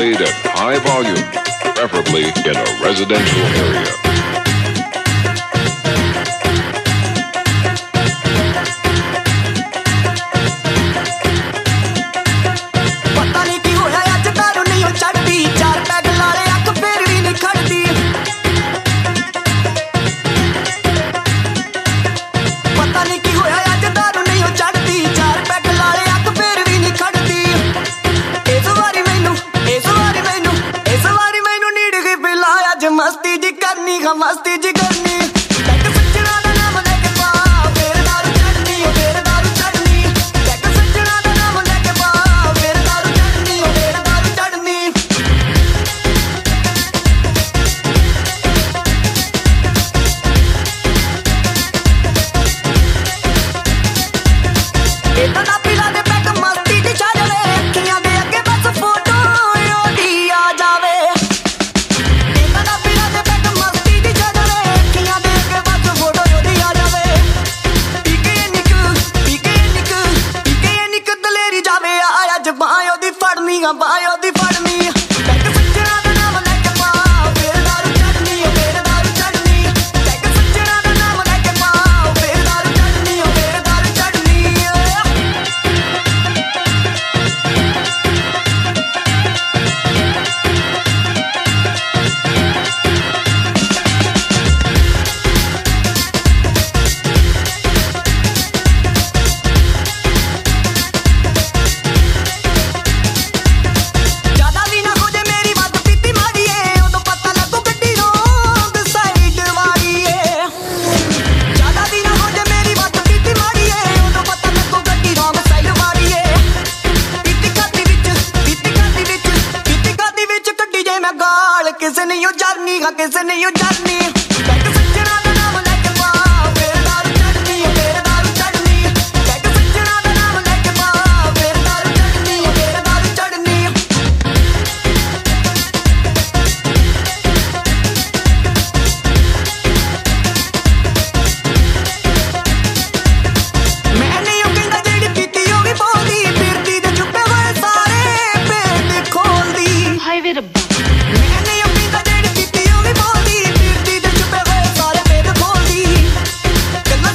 played at high volume, preferably in a residential area. मस्ती जी करनी टैक सज्जणा दा नाम लेके पा फिर दारू चढ़नी फिर दारू चढ़नी टैक सज्जणा दा नाम लेके पा फिर दारू चढ़नी फिर दारू चढ़नी इतना ना पिला दे पैक मस्ती दी छाजले अखियां दे अगे बस फोटो ओदी आ जावे इतना पिला दे पैक मस्ती दी छाजले अखियां दे अगे बस फोटो ओदी आ जावे पीके निक दलेरी जावे आया जबां ओदी फड़नी बायो दी फड़नी टैक सज्जणा दा नाम लेके पा फिर दारू चढ़नी फिर दारू चढ़नी टैक सज्जणा दा नाम लेके पा फिर दारू चढ़नी फिर दारू चढ़नी ज्यादा भी ना हो जाए मेरी बात पीती मारी है उदों पता लगो गड्डी रोंग साइड वाली है ज्यादा भी ना हो जाए मेरी बात पीती मारी है उदों पता लगो गड्डी रोंग साइड वाली है पीती कादी विच कड्डी जाए मैं गाल किसे नहीं हो जानी किसे नहीं हो जानी टैक सज्जणा दा नाम लेके पा फिर दारू चढ़नी फिर दारू चढ़नी टैक सज्जणा दा नाम लेके पा फिर दारू चढ़नी फिर दारू चढ़नी मैं नहीं कहंदा जेड़ी पीती हो भी बोलदी फिरदी ते चुप्पे होए सारे पेट खोलदी ਹਾਏ ਵੇ ਰੱਬਾ मैं नहीं कहंदा जेड़ी पीती हो भी बोलदी फिरदी ते चुप्पे होए सारे पेट खोलदी गल्लां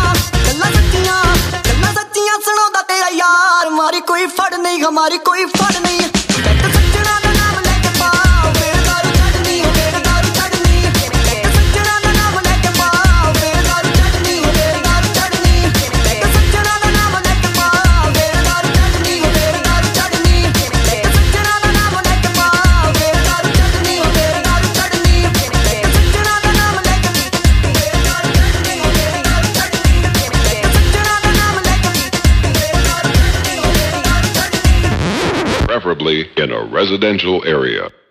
सच्चियां सुणांदा तेरा यार मारी कोई फड़ नहीं हमारी कोई फड़ नहीं टैक सज्जणा दा नाम लेके पा फिर दारू चढ़नी फिर दारू चढ़नी टैक सज्जणा दा नाम लेके पा फिर दारू चढ़नी फिर दारू चढ़नी टैक सज्जणा दा नाम लेके पा फिर दारू चढ़नी फिर दारू चढ़नी टैक सज्जणा दा नाम लेके पा फिर दारू चढ़नी फिर दारू चढ़नी टैक सज्जणा दा नाम लेके फिर दारू चढ़नी फिर दारू चढ़नी टैक सज्जणा दा नाम लेके फिर दारू चढ़नी फिर दारू चढ़नी Preferably in a residential area.